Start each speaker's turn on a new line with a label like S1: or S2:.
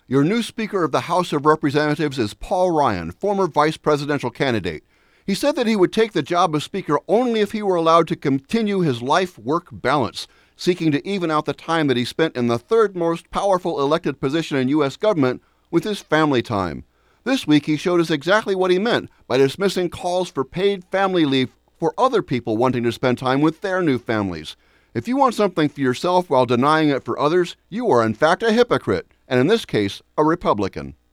S1: Your new Speaker of the House of Representatives is Paul Ryan, former vice presidential candidate. He said that he would take the job of Speaker only if he were allowed to continue his life-work balance, seeking to even out the time that he spent in the third most powerful elected position in U.S. government with his family time. This week he showed us exactly what he meant by dismissing calls for paid family leave for other people wanting to spend time with their new families. If you want something for yourself while denying it for others, you are in fact a hypocrite, and in this case, a Republican.